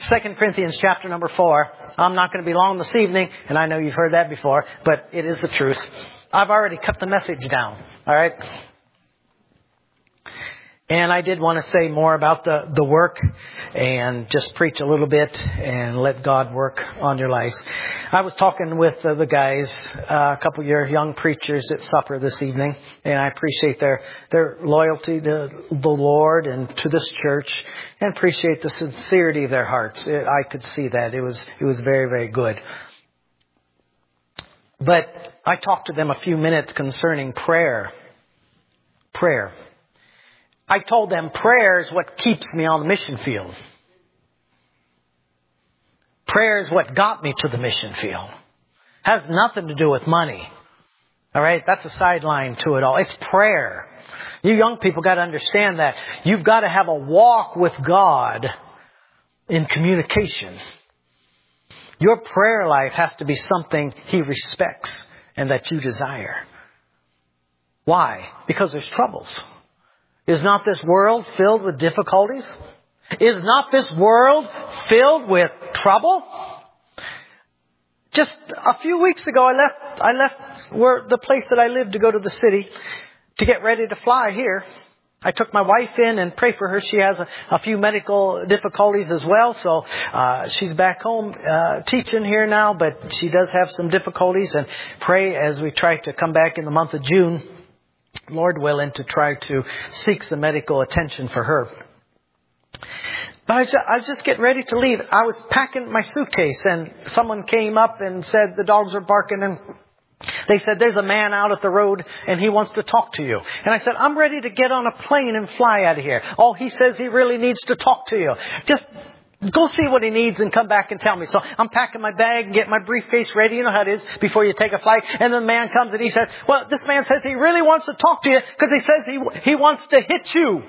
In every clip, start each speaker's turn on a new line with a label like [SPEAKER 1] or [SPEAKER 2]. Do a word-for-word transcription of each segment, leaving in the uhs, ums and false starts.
[SPEAKER 1] Second Corinthians chapter number four. I'm not going to be long this evening, and I know you've heard that before, but it is the truth. I've already cut the message down. All right? And I did want to say more about the, the work and just preach a little bit and let God work on your lives. I was talking with uh, the guys, uh, a couple of your young preachers at supper this evening, and I appreciate their, their loyalty to the Lord and to this church, and appreciate the sincerity of their hearts. It, I could see that. It was, it was very, very good. But I talked to them a few minutes concerning prayer. Prayer. I told them prayer is what keeps me on the mission field. Prayer is what got me to the mission field. Has nothing to do with money. All right? That's a sideline to it all. It's prayer. You young people got to understand that. You've got to have a walk with God in communication. Your prayer life has to be something He respects and that you desire. Why? Because there's troubles. Is not this world filled with difficulties? Is not this world filled with trouble? Just a few weeks ago, I left, I left where the place that I lived to go to the city to get ready to fly here. I took my wife in and pray for her. She has a, a few medical difficulties as well. So, uh, she's back home, uh, teaching here now, but she does have some difficulties, and pray as we try to come back in the month of June, Lord willing, to try to seek some medical attention for her. But I, just, I was just getting ready to leave. I was packing my suitcase, and someone came up and said the dogs were barking, and they said, there's a man out at the road and he wants to talk to you. And I said, I'm ready to get on a plane and fly out of here. Oh, he says he really needs to talk to you. Just go see what he needs and come back and tell me. So I'm packing my bag and getting my briefcase ready. You know how it is before you take a flight. And then the man comes and he says, well, this man says he really wants to talk to you because he says he he wants to hit you.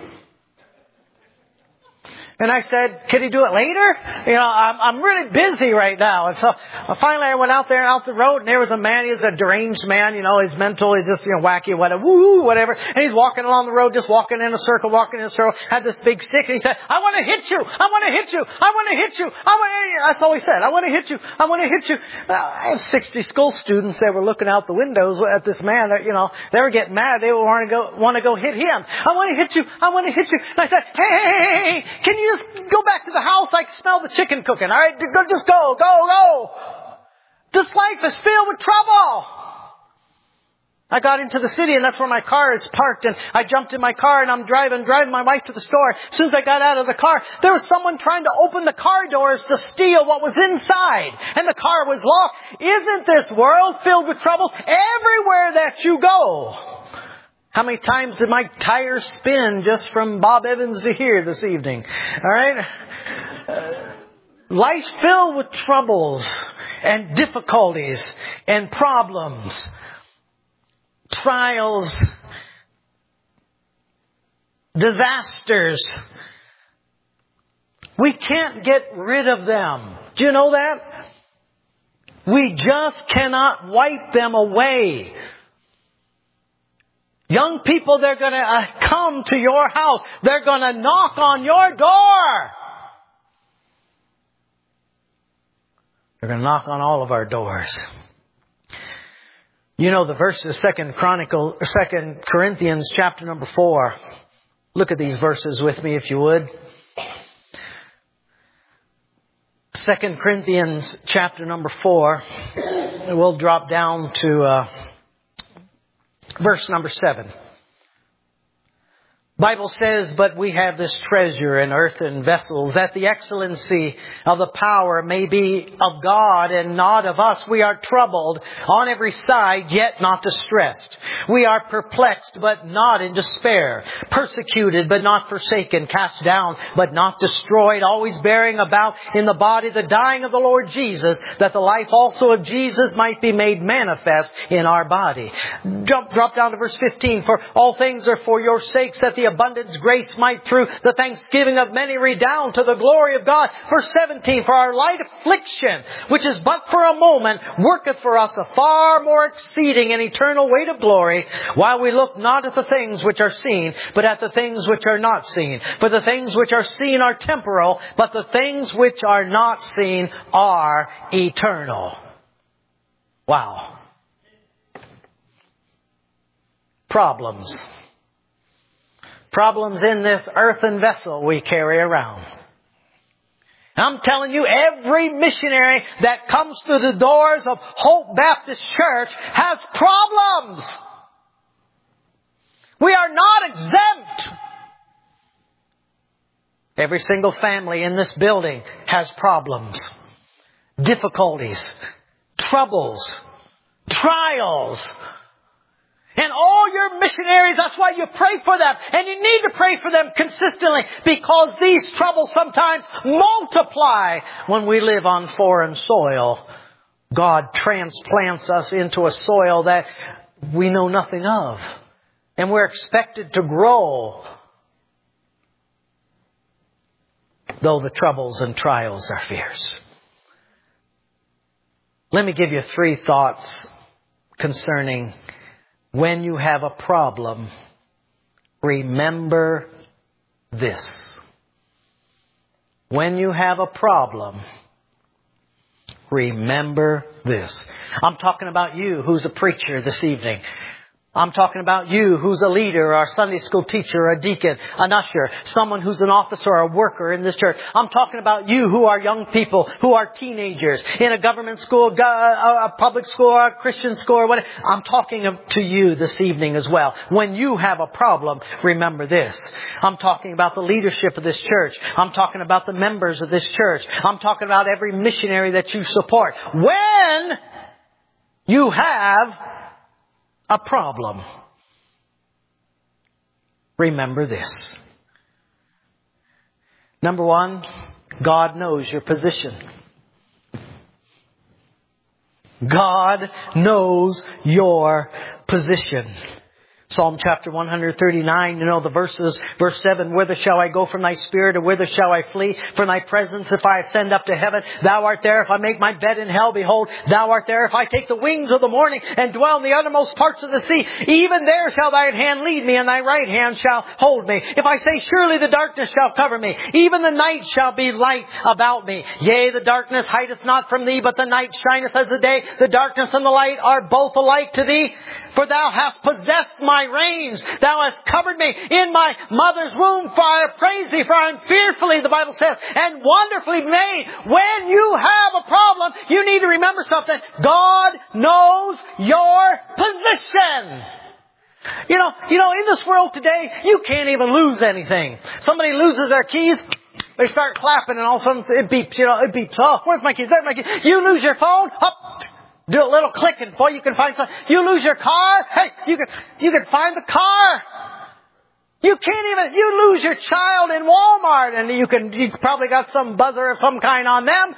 [SPEAKER 1] And I said, could he do it later? You know, I'm, I'm really busy right now. And so uh, finally I went out there out the road, and there was a man. He was a deranged man. You know, his mental is just, you know, wacky, whatever, woo, whatever. And he's walking along the road, just walking in a circle, walking in a circle, had this big stick. And he said, I want to hit you. I want to hit you. I want to hit you. I want. That's all he said. I want to hit you. I want to hit you. Uh, I have sixty school students that were looking out the windows at this man. That, you know, they were getting mad. They want to go, want to go hit him. I want to hit you. I want to hit you. And I said, hey, hey, hey, hey, can you just go back to the house? I can smell the chicken cooking. All right, go, just go, go, go. This life is filled with trouble. I got into the city, and that's where my car is parked, and I jumped in my car, and I'm driving, driving my wife to the store. As soon as I got out of the car, there was someone trying to open the car doors to steal what was inside, and the car was locked. Isn't this world filled with troubles? Everywhere that you go. How many times did my tires spin just from Bob Evans to here this evening? All right? Uh, life's filled with troubles and difficulties and problems, trials, disasters. We can't get rid of them. Do you know that? We just cannot wipe them away. Young people, they're going to uh, come to your house. They're going to knock on your door. They're going to knock on all of our doors. You know the verses, Second Chronicle, or Second Corinthians, chapter number four. Look at these verses with me, if you would. Second Corinthians, chapter number four. We'll drop down to Uh, Verse number seven. Bible says, but we have this treasure in earthen vessels, that the excellency of the power may be of God and not of us. We are troubled on every side, yet not distressed. We are perplexed, but not in despair. Persecuted, but not forsaken. Cast down, but not destroyed. Always bearing about in the body the dying of the Lord Jesus, that the life also of Jesus might be made manifest in our body. Drop, drop down to verse fifteen. For all things are for your sakes, that the abundance grace might through the thanksgiving of many redound to the glory of God. Verse seventeen, for our light affliction, which is but for a moment, worketh for us a far more exceeding and eternal weight of glory, while we look not at the things which are seen, but at the things which are not seen. For the things which are seen are temporal, but the things which are not seen are eternal. Wow. Problems. Problems in this earthen vessel we carry around. I'm telling you, every missionary that comes through the doors of Hope Baptist Church has problems. We are not exempt. Every single family in this building has problems, difficulties, troubles, trials. And all your missionaries, that's why you pray for them. And you need to pray for them consistently, because these troubles sometimes multiply when we live on foreign soil. God transplants us into a soil that we know nothing of. And we're expected to grow, though the troubles and trials are fierce. Let me give you three thoughts concerning when you have a problem. Remember this. When you have a problem, remember this. I'm talking about you who's a preacher this evening. I'm talking about you who's a leader or a Sunday school teacher or a deacon, an usher, someone who's an officer or a worker in this church. I'm talking about you who are young people, who are teenagers in a government school, a public school, or a Christian school, or whatever. I'm talking to you this evening as well. When you have a problem, remember this. I'm talking about the leadership of this church. I'm talking about the members of this church. I'm talking about every missionary that you support. When you have a problem, remember this. Number one, God knows your position. God knows your position. Psalm chapter one thirty-nine, you know the verses. Verse seven, whither shall I go from thy spirit, or whither shall I flee from thy presence? If I ascend up to heaven, thou art there. If I make my bed in hell, behold, thou art there. If I take the wings of the morning and dwell in the uttermost parts of the sea, even there shall thy hand lead me, and thy right hand shall hold me. If I say, surely the darkness shall cover me, even the night shall be light about me. Yea, the darkness hideth not from thee, but the night shineth as the day. The darkness and the light are both alike to thee. For thou hast possessed my reins. Thou hast covered me in my mother's womb. For I praise thee, for I am fearfully, the Bible says, and wonderfully made. When you have a problem, you need to remember something. God knows your position. You know, you know, in this world today, you can't even lose anything. Somebody loses their keys, they start clapping, and all of a sudden it beeps. You know, it beeps. Oh, where's my keys? There's my keys. You lose your phone. Up. Do a little clicking, boy, you can find something. You lose your car, hey, you can, you can find the car. You can't even, you lose your child in Walmart, and you can, you probably got some buzzer of some kind on them.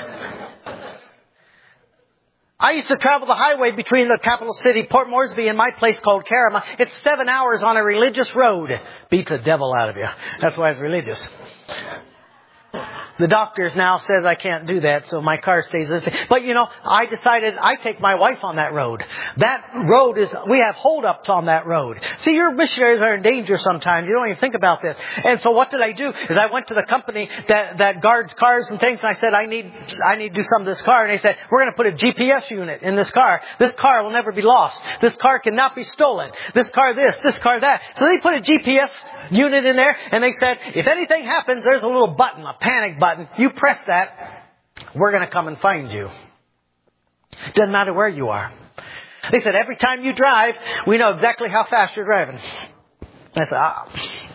[SPEAKER 1] I used to travel the highway between the capital city, Port Moresby, and my place called Carama. It's seven hours on a religious road. Beats the devil out of you. That's why it's religious. The doctors now says I can't do that, so my car stays the same. But you know, I decided I take my wife on that road. That road is, we have holdups on that road. See, your missionaries are in danger sometimes. You don't even think about this. And so what did I do? Is I went to the company that, that guards cars and things, and I said, I need, I need to do some of this car. And they said, we're going to put a G P S unit in this car. This car will never be lost. This car cannot be stolen. This car this, this car that. So they put a G P S unit in there, and they said, if anything happens, there's a little button, a panic button. You press that, we're going to come and find you. Doesn't matter where you are. They said, every time you drive, we know exactly how fast you're driving. I said, ah.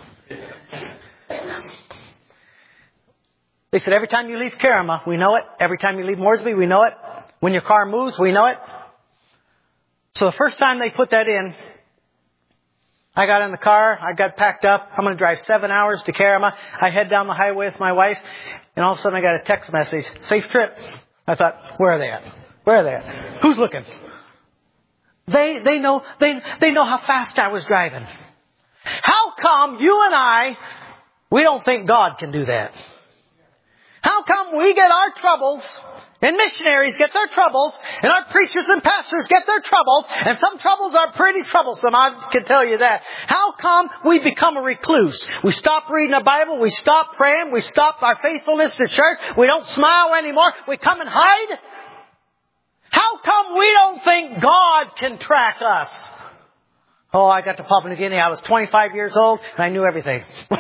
[SPEAKER 1] They said, every time you leave Carama, we know it. Every time you leave Moresby, we know it. When your car moves, we know it. So the first time they put that in, I got in the car, I got packed up. I'm going to drive seven hours to Carama. I head down the highway with my wife, and all of a sudden I got a text message, safe trip. I thought, where are they at? Where are they at? Who's looking? They, they know, they, they know how fast I was driving. How come you and I, we don't think God can do that? How come we get our troubles, and missionaries get their troubles, and our preachers and pastors get their troubles, and some troubles are pretty troublesome, I can tell you that. How come we become a recluse? We stop reading the Bible, we stop praying, we stop our faithfulness to church, we don't smile anymore, we come and hide? How come we don't think God can track us? Oh, I got to Papua New Guinea. I was twenty-five years old and I knew everything.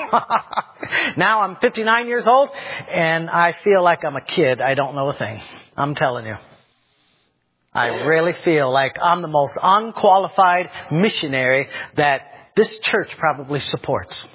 [SPEAKER 1] Now I'm fifty-nine years old and I feel like I'm a kid. I don't know a thing. I'm telling you. I really feel like I'm the most unqualified missionary that this church probably supports.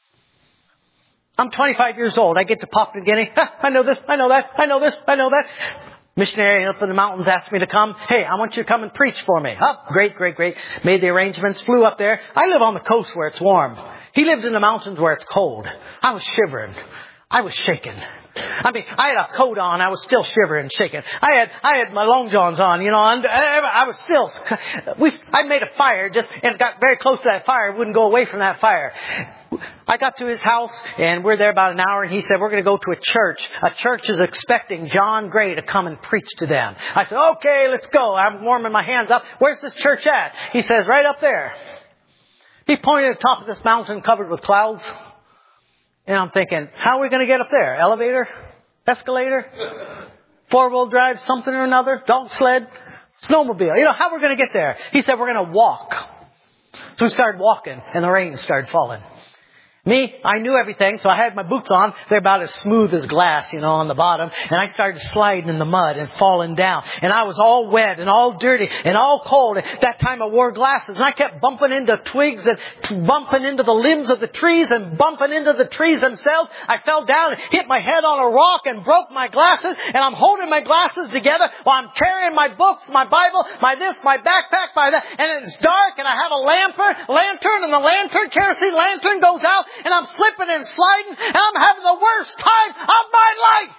[SPEAKER 1] I'm twenty-five years old. I get to Papua New Guinea. I know this. I know that. I know this. I know that. Missionary up in the mountains asked me to come. Hey, I want you to come and preach for me. Oh, great, great, great. Made the arrangements, flew up there. I live on the coast where it's warm. He lived in the mountains where it's cold. I was shivering. I was shaking. I mean, I had a coat on. I was still shivering and shaking. I had, I had my long johns on, you know, and I was still, we, I made a fire just, and got very close to that fire. Wouldn't go away from that fire. I got to his house and we're there about an hour and he said, we're going to go to a church. A church is expecting John Gray to come and preach to them. I said, okay, let's go. I'm warming my hands up. Where's this church at? He says, right up there. He pointed at the top of this mountain covered with clouds. And I'm thinking, how are we going to get up there? Elevator? Escalator? Four-wheel drive? Something or another? Dog sled? Snowmobile? You know, how are we going to get there? He said, we're going to walk. So we started walking and the rain started falling. Me, I knew everything, so I had my boots on. They're about as smooth as glass, you know, on the bottom. And I started sliding in the mud and falling down. And I was all wet and all dirty and all cold. At that time I wore glasses. And I kept bumping into twigs and bumping into the limbs of the trees and bumping into the trees themselves. I fell down and hit my head on a rock and broke my glasses. And I'm holding my glasses together while I'm carrying my books, my Bible, my this, my backpack, my that. And it's dark and I have a lantern, lantern and the lantern, kerosene lantern goes out. And I'm slipping and sliding, and I'm having the worst time of my life.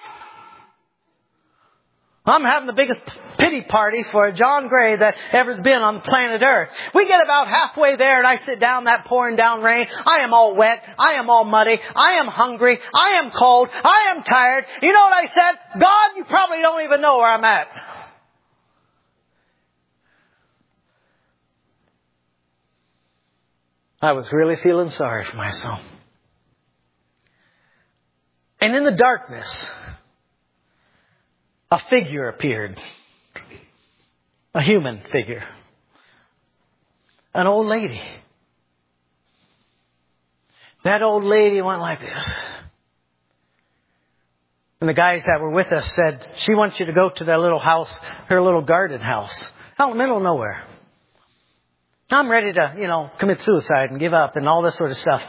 [SPEAKER 1] I'm having the biggest pity party for John Gray that ever's been on the planet Earth. We get about halfway there, and I sit down that pouring down rain. I am all wet. I am all muddy. I am hungry. I am cold. I am tired. You know what I said? God, you probably don't even know where I'm at. I was really feeling sorry for myself. And in the darkness, a figure appeared. A human figure. An old lady. That old lady went like this. And the guys that were with us said, she wants you to go to that little house, her little garden house, out in the middle of nowhere. I'm ready to, you know, commit suicide and give up and all this sort of stuff.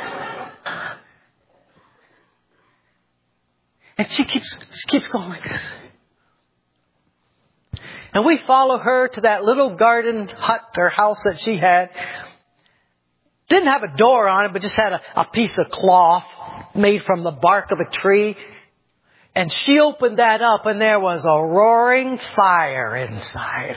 [SPEAKER 1] And she keeps, she keeps going like this. And we follow her to that little garden hut or house that she had. Didn't have a door on it, but just had a, a piece of cloth made from the bark of a tree. And she opened that up and there was a roaring fire inside.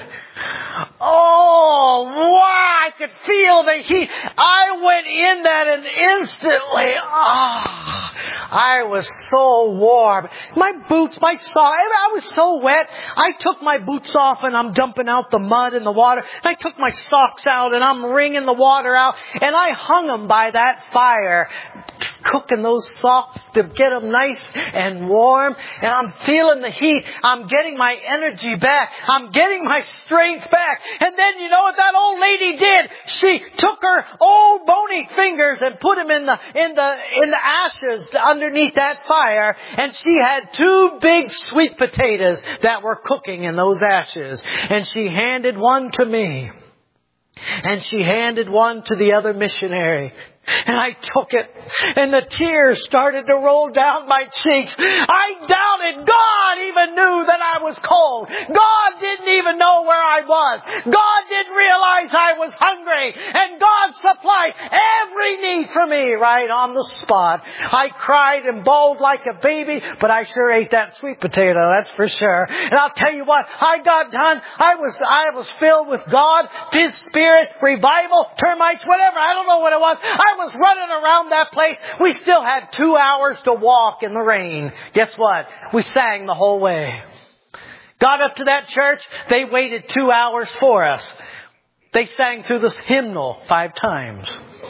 [SPEAKER 1] Oh, wow, I could feel the heat. I went in that and instantly, ah, oh, I was so warm. My boots, my socks, I was so wet. I took my boots off and I'm dumping out the mud and the water. I took my socks out and I'm wringing the water out. And I hung them by that fire, cooking those socks to get them nice and warm. And I'm feeling the heat. I'm getting my energy back. I'm getting my strength back. And then you know what that old lady did? She took her old bony fingers and put them in the in the in the ashes underneath that fire. And she had two big sweet potatoes that were cooking in those ashes. And she handed one to me. And she handed one to the other missionary. And I took it, and the tears started to roll down my cheeks. I doubted God even knew that I was cold. God didn't even know where I was. God didn't realize I was hungry. And God supplied every need for me right on the spot. I cried and bawled like a baby, but I sure ate that sweet potato, that's for sure. And I'll tell you what, I got done. I was, I was filled with God, His Spirit, revival, termites, whatever. I don't know what it was. I was running around that place. We still had two hours to walk in the rain. Guess what? We sang the whole way. Got up to that church. They waited two hours for us. They sang through this hymnal five times.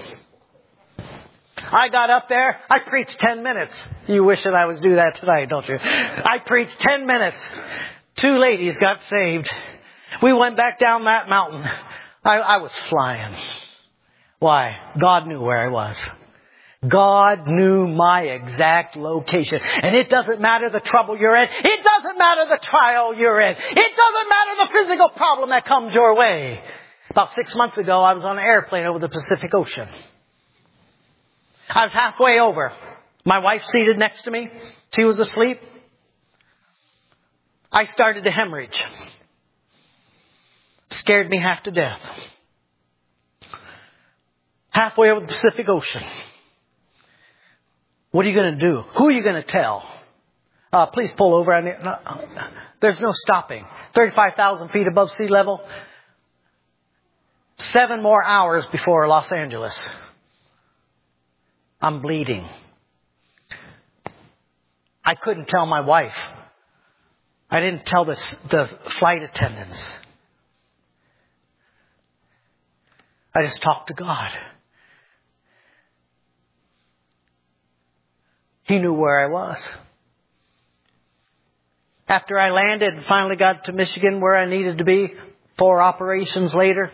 [SPEAKER 1] I got up there. I preached ten minutes. You wish that I was do that tonight, don't you? I preached ten minutes. Two ladies got saved. We went back down that mountain. I, I was flying. Why? God knew where I was. God knew my exact location. And it doesn't matter the trouble you're in. It doesn't matter the trial you're in. It doesn't matter the physical problem that comes your way. About six months ago, I was on an airplane over the Pacific Ocean. I was halfway over. My wife seated next to me. She was asleep. I started to hemorrhage. Scared me half to death. Halfway over the Pacific Ocean. What are you going to do? Who are you going to tell? Uh, please pull over. I need, no, there's no stopping. thirty-five thousand feet above sea level. Seven more hours before Los Angeles. I'm bleeding. I couldn't tell my wife. I didn't tell the, the flight attendants. I just talked to God. He knew where I was. After I landed and finally got to Michigan where I needed to be, four operations later,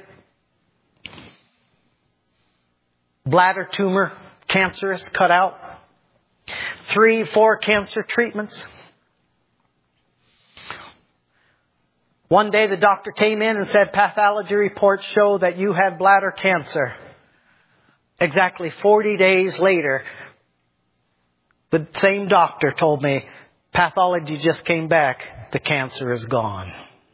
[SPEAKER 1] bladder tumor, cancerous, cut out. Three, four cancer treatments. One day the doctor came in and said, pathology reports show that you have bladder cancer. Exactly forty days later, the same doctor told me, pathology just came back. The cancer is gone.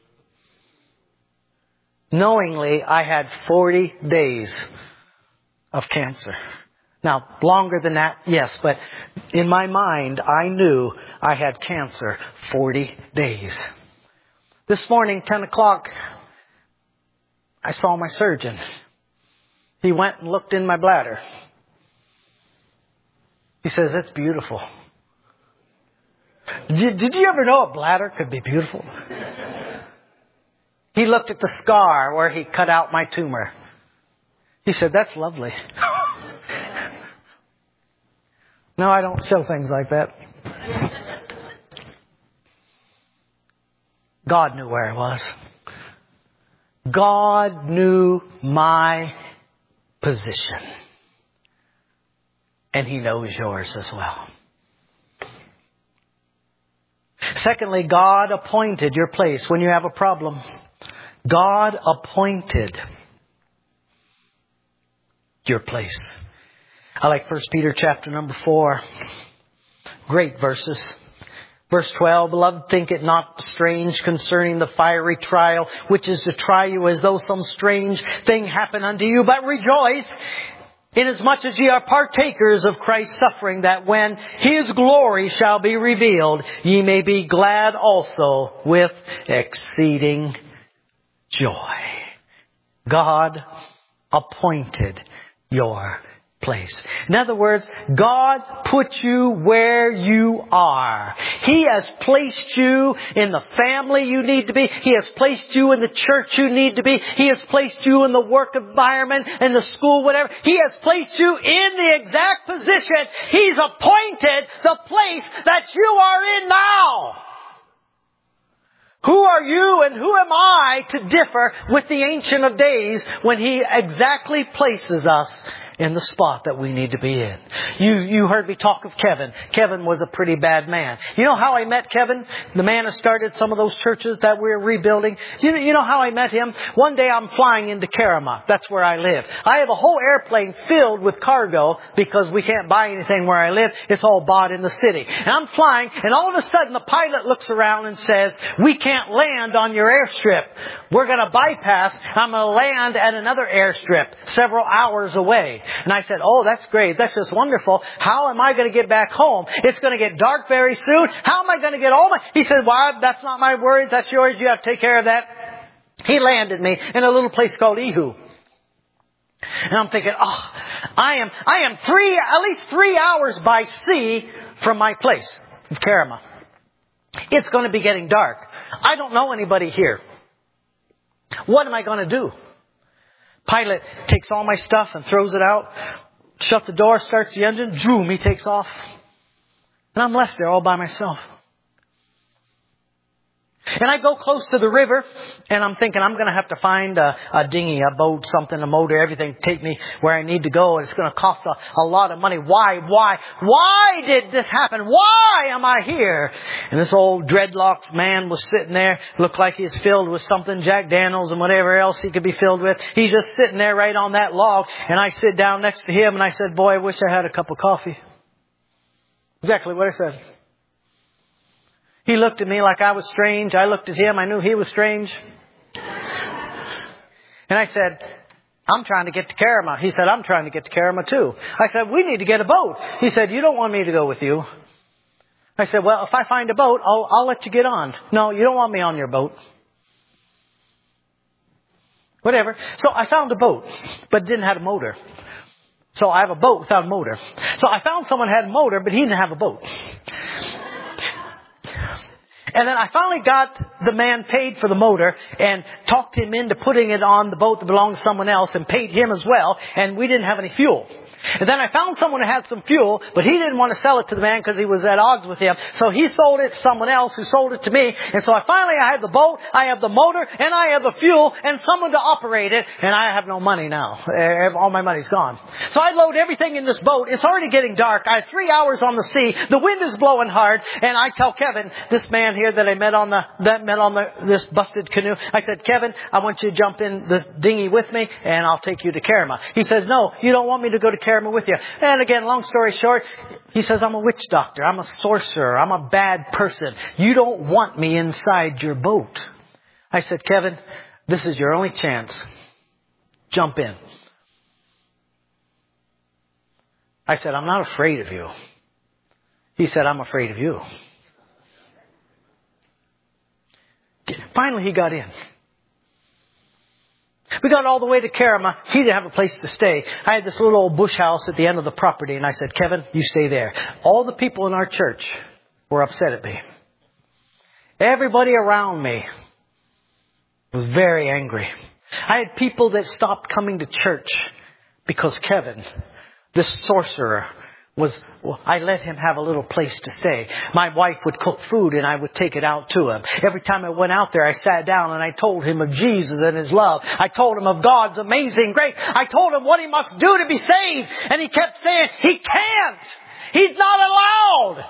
[SPEAKER 1] Knowingly, I had forty days of cancer. Now, longer than that, yes, but in my mind, I knew I had cancer forty days. This morning, ten o'clock, I saw my surgeon. He went and looked in my bladder. He says, that's beautiful. Did, did you ever know a bladder could be beautiful? He looked at the scar where he cut out my tumor. He said, that's lovely. No, I don't show things like that. God knew where I was. God knew my position. And He knows yours as well. Secondly, God appointed your place when you have a problem. God appointed your place. I like First Peter chapter number four. Great verses. Verse twelve, beloved, think it not strange concerning the fiery trial, which is to try you as though some strange thing happened unto you, but rejoice, inasmuch as ye are partakers of Christ's suffering, that when His glory shall be revealed, ye may be glad also with exceeding joy. God appointed your place. In other words, God put you where you are. He has placed you in the family you need to be. He has placed you in the church you need to be. He has placed you in the work environment, in the school, whatever. He has placed you in the exact position. He's appointed the place that you are in now. Who are you and who am I to differ with the Ancient of Days when He exactly places us in the spot that we need to be in. You you heard me talk of Kevin. Kevin was a pretty bad man. You know how I met Kevin? The man who started some of those churches that we're rebuilding. You know, you know how I met him? One day I'm flying into Karama. That's where I live. I have a whole airplane filled with cargo because we can't buy anything where I live. It's all bought in the city. And I'm flying, and all of a sudden the pilot looks around and says, "We can't land on your airstrip. We're going to bypass. I'm going to land at another airstrip several hours away." And I said, "Oh, that's great. That's just wonderful. How am I going to get back home? It's going to get dark very soon. How am I going to get home?" He said, "Well, that's not my worries. That's yours. You have to take care of that." He landed me in a little place called Ihu. And I'm thinking, oh, I am, I am three, at least three hours by sea from my place of Karama. It's going to be getting dark. I don't know anybody here. What am I going to do? Pilot takes all my stuff and throws it out. Shut the door, starts the engine. Zoom, he takes off. And I'm left there all by myself. And I go close to the river, and I'm thinking I'm going to have to find a, a dinghy, a boat, something, a motor, everything to take me where I need to go. And it's going to cost a, a lot of money. Why? Why? Why did this happen? Why am I here? And this old dreadlocks man was sitting there, looked like he's filled with something, Jack Daniels and whatever else he could be filled with. He's just sitting there right on that log. And I sit down next to him, and I said, "Boy, I wish I had a cup of coffee." Exactly what I said. He looked at me like I was strange. I looked at him. I knew he was strange. And I said, "I'm trying to get to Karama." He said, "I'm trying to get to Karama too." I said, "We need to get a boat." He said, "You don't want me to go with you." I said, "Well, if I find a boat, I'll, I'll let you get on." "No, you don't want me on your boat." Whatever. So I found a boat, but it didn't have a motor. So I have a boat without a motor. So I found someone who had a motor, but he didn't have a boat. And then I finally got the man paid for the motor and talked him into putting it on the boat that belonged to someone else and paid him as well. And we didn't have any fuel. And then I found someone who had some fuel, but he didn't want to sell it to the man because he was at odds with him. So he sold it to someone else who sold it to me. And so I finally, I have the boat, I have the motor, and I have the fuel, and someone to operate it. And I have no money now. All my money's gone. So I load everything in this boat. It's already getting dark. I have three hours on the sea. The wind is blowing hard. And I tell Kevin, this man here that I met on the, that met on the, this busted canoe. I said, "Kevin, I want you to jump in the dinghy with me, and I'll take you to Karama." He says, "No, you don't want me to go to Karama with you." And again, long story short, he says, "I'm a witch doctor. I'm a sorcerer. I'm a bad person. You don't want me inside your boat." I said, "Kevin, this is your only chance. Jump in." I said, "I'm not afraid of you." He said, "I'm afraid of you." Finally, he got in. We got all the way to Karama. He didn't have a place to stay. I had this little old bush house at the end of the property, and I said, "Kevin, you stay there." All the people in our church were upset at me. Everybody around me was very angry. I had people that stopped coming to church because Kevin, this sorcerer, was, well, I let him have a little place to stay. My wife would cook food and I would take it out to him. Every time I went out there, I sat down and I told him of Jesus and His love. I told him of God's amazing grace. I told him what he must do to be saved. And he kept saying, he can't. He's not allowed.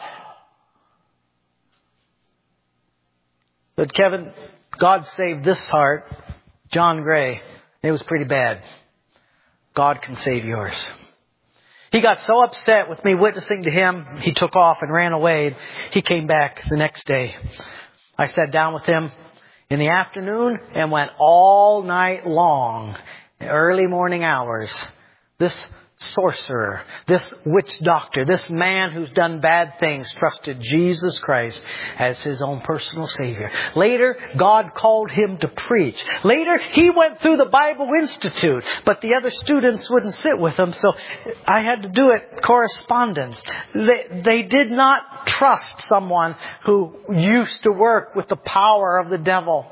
[SPEAKER 1] But Kevin, God saved this heart, John Gray. It was pretty bad. God can save yours. He got so upset with me witnessing to him, he took off and ran away. He came back the next day. I sat down with him in the afternoon and went all night long, early morning hours. This sorcerer, this witch doctor, this man who's done bad things, trusted Jesus Christ as his own personal Savior. Later, God called him to preach. Later, he went through the Bible Institute, but the other students wouldn't sit with him, so I had to do it correspondence. They, they did not trust someone who used to work with the power of the devil.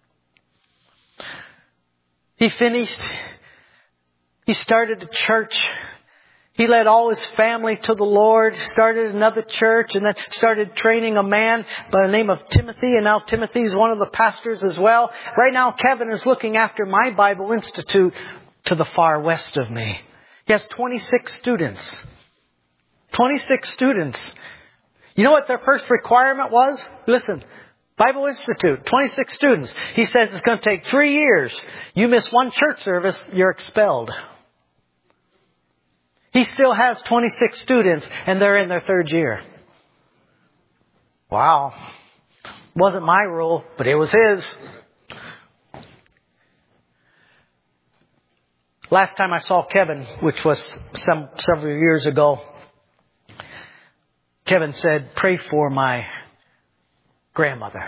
[SPEAKER 1] He finished. He started a church. He led all his family to the Lord, started another church, and then started training a man by the name of Timothy. And now Timothy is one of the pastors as well. Right now, Kevin is looking after my Bible Institute to the far west of me. He has twenty-six students. twenty-six students. You know what their first requirement was? Listen, Bible Institute, twenty-six students. He says it's going to take three years. You miss one church service, you're expelled. He still has twenty-six students, and they're in their third year. Wow. Wasn't my rule, but it was his. Last time I saw Kevin, which was some several years ago, Kevin said, pray for my grandmother.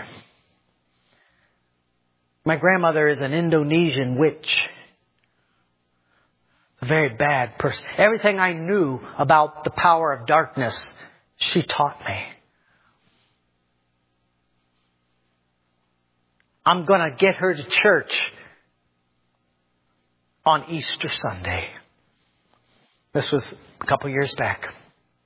[SPEAKER 1] My grandmother is an Indonesian witch. A very bad person. Everything I knew about the power of darkness, she taught me. I'm going to get her to church on Easter Sunday. This was a couple years back.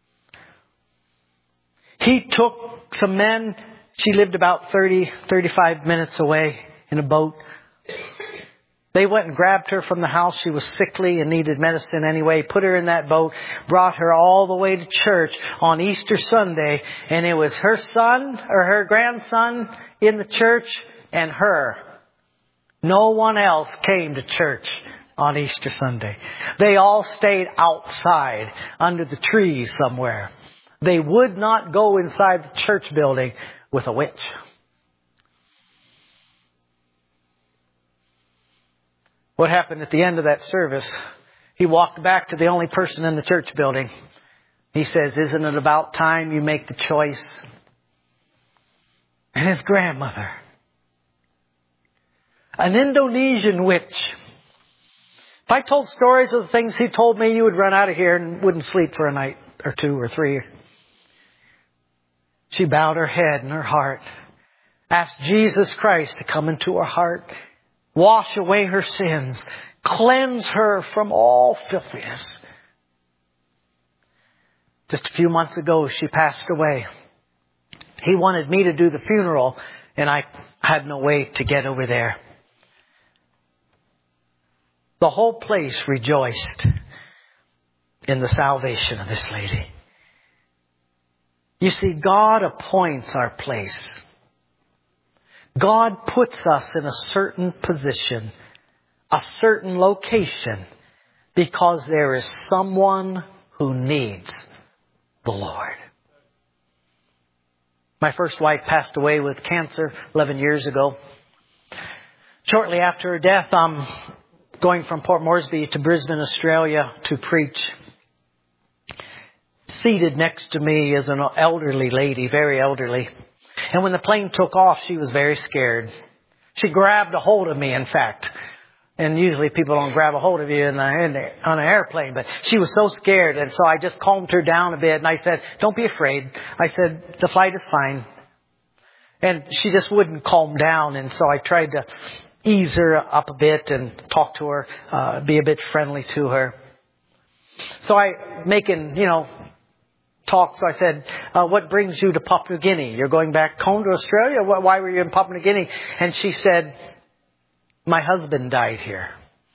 [SPEAKER 1] He took some men. She lived about thirty, thirty-five minutes away in a boat. They went and grabbed her from the house. She was sickly and needed medicine anyway. Put her in that boat, brought her all the way to church on Easter Sunday. And it was her son or her grandson in the church and her. No one else came to church on Easter Sunday. They all stayed outside under the trees somewhere. They would not go inside the church building with a witch. What happened at the end of that service? He walked back to the only person in the church building. He says, isn't it about time you make the choice? And his grandmother, an Indonesian witch. If I told stories of the things he told me, you would run out of here and wouldn't sleep for a night or two or three. She bowed her head and her heart, asked Jesus Christ to come into her heart, wash away her sins, cleanse her from all filthiness. Just a few months ago, she passed away. He wanted me to do the funeral, and I had no way to get over there. The whole place rejoiced in the salvation of this lady. You see, God appoints our place. God puts us in a certain position, a certain location, because there is someone who needs the Lord. My first wife passed away with cancer eleven years ago. Shortly after her death, I'm going from Port Moresby to Brisbane, Australia to preach. Seated next to me is an elderly lady, very elderly. And when the plane took off, she was very scared. She grabbed a hold of me, in fact. And usually people don't grab a hold of you in the, in the, on an airplane. But she was so scared. And so I just calmed her down a bit. And I said, don't be afraid. I said, the flight is fine. And she just wouldn't calm down. And so I tried to ease her up a bit and talk to her, uh, be a bit friendly to her. So I, making, you know, talk. So I said, uh, what brings you to Papua New Guinea? You're going back home to Australia? Why were you in Papua New Guinea? And she said, my husband died here.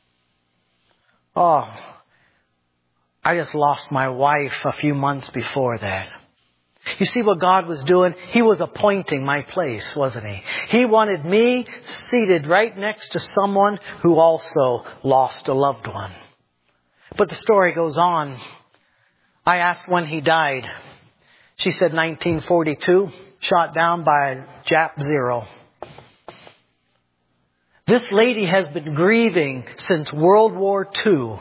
[SPEAKER 1] Oh, I just lost my wife a few months before that. You see what God was doing? He was appointing my place, wasn't he? He wanted me seated right next to someone who also lost a loved one. But the story goes on. I asked when he died. She said nineteen forty-two, shot down by a Jap Zero. This lady has been grieving since World War Two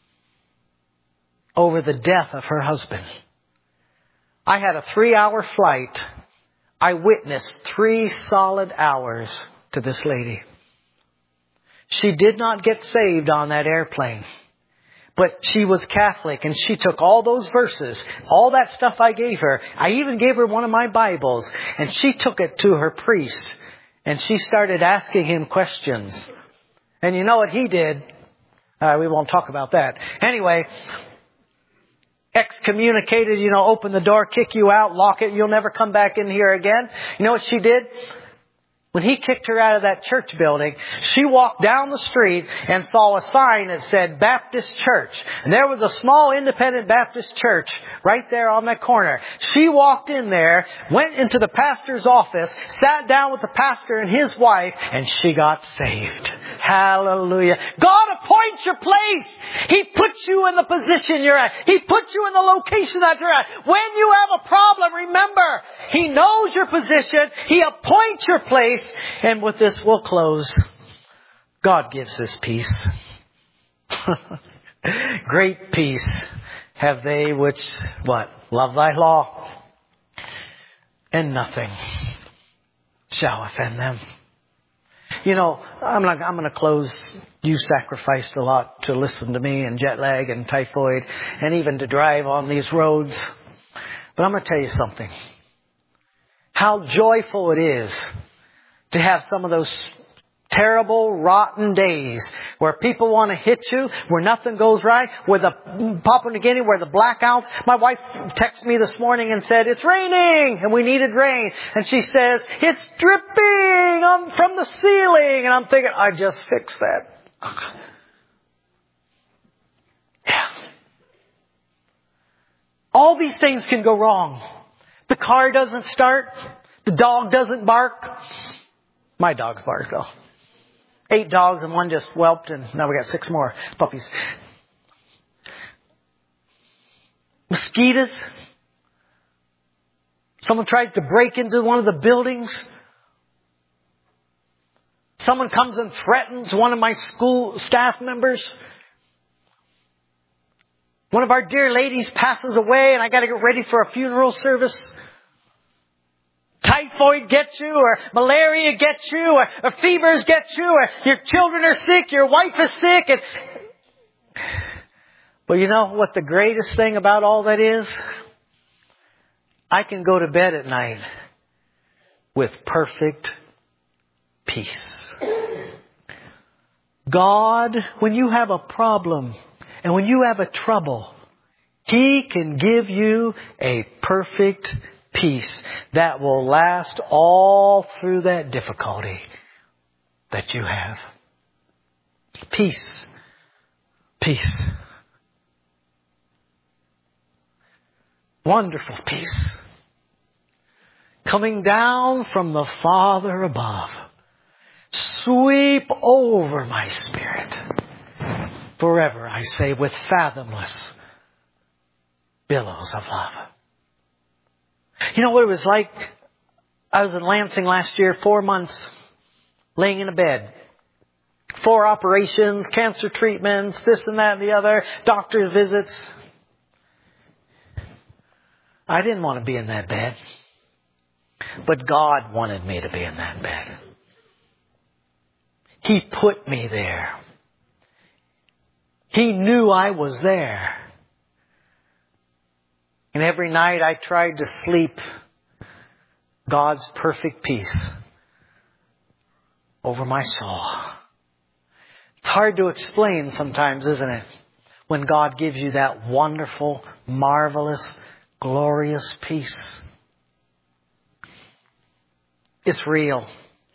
[SPEAKER 1] over the death of her husband. I had a three-hour flight. I witnessed three solid hours to this lady. She did not get saved on that airplane. But she was Catholic, and she took all those verses, all that stuff I gave her. I even gave her one of my Bibles, and she took it to her priest, and she started asking him questions. And you know what he did? Uh, we won't talk about that. Anyway, excommunicated, you know, open the door, kick you out, lock it, you'll never come back in here again. You know what she did? When he kicked her out of that church building, she walked down the street and saw a sign that said Baptist Church. And there was a small independent Baptist church right there on that corner. She walked in there, went into the pastor's office, sat down with the pastor and his wife, and she got saved. Hallelujah. God appoints your place. He puts you in the position you're at. He puts you in the location that you're at. When you have a problem, remember, He knows your position. He appoints your place. And with this, we'll close. God gives us peace. Great peace have they which, what? Love thy law. And nothing shall offend them. You know, I'm not, I'm going to close. You sacrificed a lot to listen to me, and jet lag and typhoid, and even to drive on these roads. But I'm going to tell you something. How joyful it is to have some of those terrible, rotten days where people want to hit you, where nothing goes right, where the Papua New Guinea, where the blackouts. My wife texted me this morning and said, it's raining, and we needed rain. And she says, it's dripping on, from the ceiling. And I'm thinking, I just fixed that. Yeah. All these things can go wrong. The car doesn't start. The dog doesn't bark. My dogs bark though. Eight dogs and one just whelped, and now we got six more puppies. Mosquitoes. Someone tries to break into one of the buildings. Someone comes and threatens one of my school staff members. One of our dear ladies passes away, and I got to get ready for a funeral service. Typhoid gets you, or malaria gets you, or, or fevers get you, or your children are sick, your wife is sick. And... But you know what the greatest thing about all that is? I can go to bed at night with perfect peace. God, when you have a problem and when you have a trouble, He can give you a perfect peace that will last all through that difficulty that you have. Peace. Peace. Wonderful peace. Coming down from the Father above. Sweep over my spirit. Forever, I say, with fathomless billows of love. You know what it was like? I was in Lansing last year, four months, laying in a bed. Four operations, cancer treatments, this and that and the other, doctor's visits. I didn't want to be in that bed. But God wanted me to be in that bed. He put me there. He knew I was there. And every night I tried to sleep God's perfect peace over my soul. It's hard to explain sometimes, isn't it? When God gives you that wonderful, marvelous, glorious peace. It's real.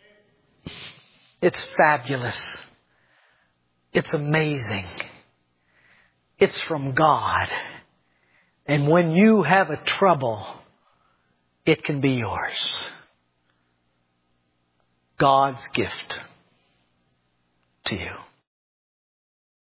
[SPEAKER 1] It's fabulous. It's amazing. It's from God. And when you have a trouble, it can be yours. God's gift to you.